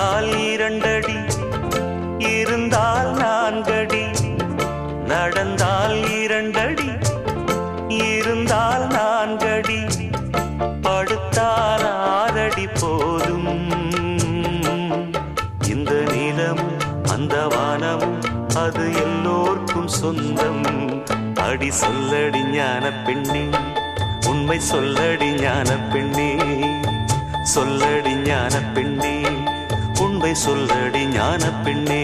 நடந்தால் இரண்டடி, இருந்தால் நான்கடி. நடந்தால் இரண்டடி, இருந்தால் நான்கடி. படுத்தால் ஆறடி போதும். இந்த நிலமும் அந்த வானமும் அது எல்லோர்க்கும் சொந்தம். அடி சொல்லடி ஞான பெண்ணே, உண்மை சொல்லடி ஞான பெண்ணே. சொல்லடி ஞான பெண்ணே, உண்மை சொல்லடி ஞான பெண்ணே.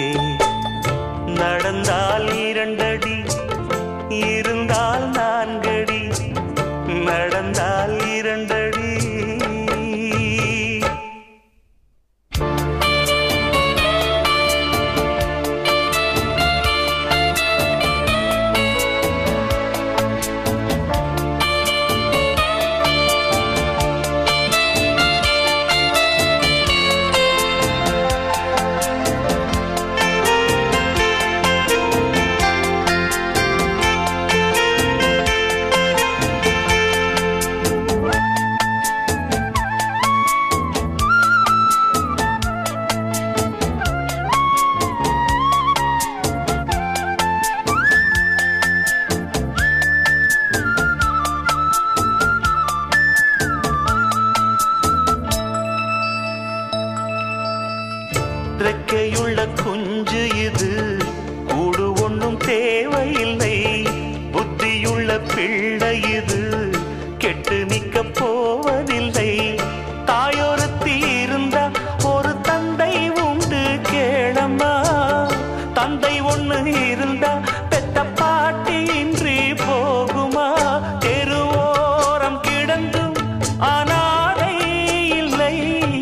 நடந்தால் இரண்டடி, இருந்தால் நான்கடி. நடந்தால் இரண்டடி. ரெக்கையுள்ள குஞ்சு இது, கூடு ஒன்றும் தேவையில்லை. புத்தியுள்ள பிள்ளை இது, கெட்டு நிற்க போவதில்லை. தாயொருத்தி இருந்தா ஒரு தந்தை உண்டு கேளம்மா. தந்தை ஒண்ணு இருந்தா பெத்த பாட்டி இன்றி போகுமா? தெருவோரம் கிடந்தும் அனாதை இல்லை.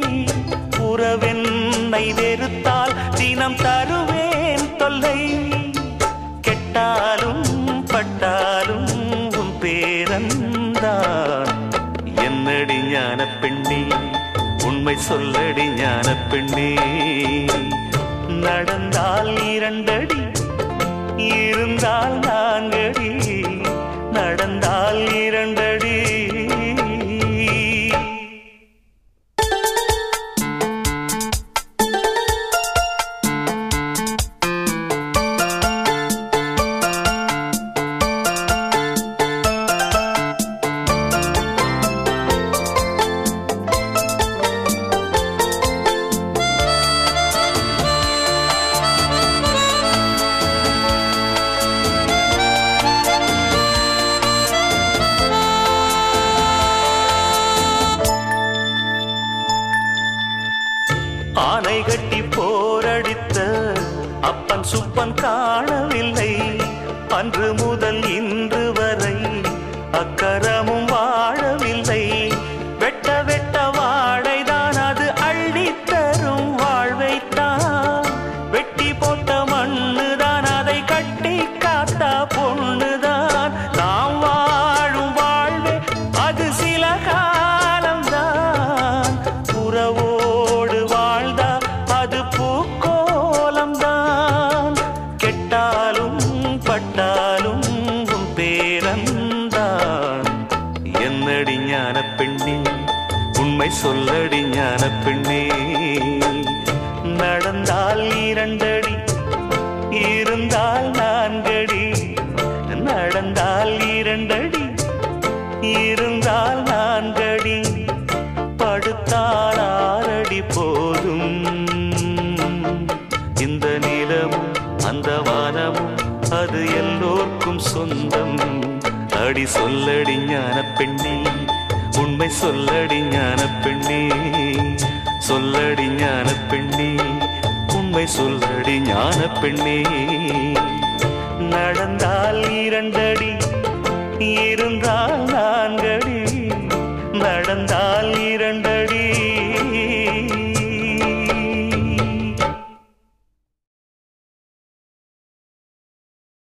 உறவென்னை வெறுத்தால் தினம் தருவேன் தொல்லை. கெட்டாலும் பட்டாலும் உன் பேரந்தான். என்னடி ஞான பெண்ணே, உண்மை சொல்லடி ஞான பெண்ணே. நடந்தால் இரண்டடி, இருந்தால் நான்கடி. நடந்தால் இரண்டடி. ஆனை கட்டி போரடித்த அப்பன் சுப்பன் காணவில்லை. அன்று முதல் இன்று வரை அக்கரமும் வாழவில்லை. வெட்ட வெட்ட வாழைதான் அது அள்ளித்தரும் வாழ்வைத்தான். வெட்டி போட்ட மண்ணுதான் அதை கட்டி காத்தா பொண்ணுதான். நாம் வாழும் வாழ்வே அது சில காலம்தான். உறவோடு வாழ்ந்தா அது பூக்கோலம்தான். கெட்டாலும் பட்டாலும் உன் பேரந்தான். என்னடி ஞான பெண்ணே, உண்மை சொல்லடி ஞான பெண்ணே. நடந்தால் இரண்டடி, இருந்தால் நான்கடி. நடந்தால் இரண்டடி, இருந்தால் நான்கடி. படுத்தால் ஆறடி போதும். இந்த நிலமும் அந்த வானமும் அது எல்லோர்க்கும் சொந்தம். அடி சொல்லடி ஞான பெண்ணே, உண்மை சொல்லடி ஞான பெண்ணே. சொல்லடி ஞான பெண்ணே, உண்மை சொல்லடி ஞான பெண்ணே. நடந்தால் இரண்டடி, இருந்தால் நான்கடி. நடந்தால் இரண்டடி.